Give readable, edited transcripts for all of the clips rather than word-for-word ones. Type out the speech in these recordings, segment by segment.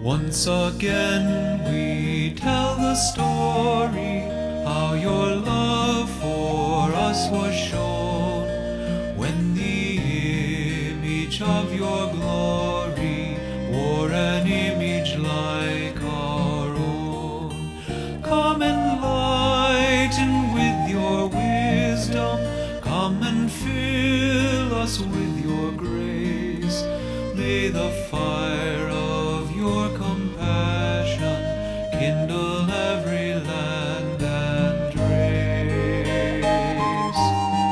Once again we tell the story, how your love for us was shown, when the image of your glory wore an image like our own. Come enlighten with your wisdom, come and fill us with your grace. May the fire of your compassion kindle every land and race.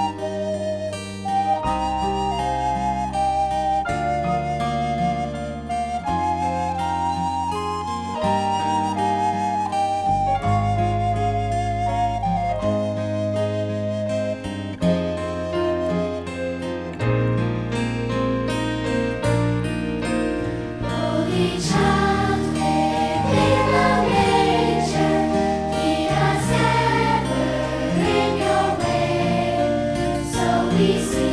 Holy child, within the manger, lead us ever in your way. So we sing.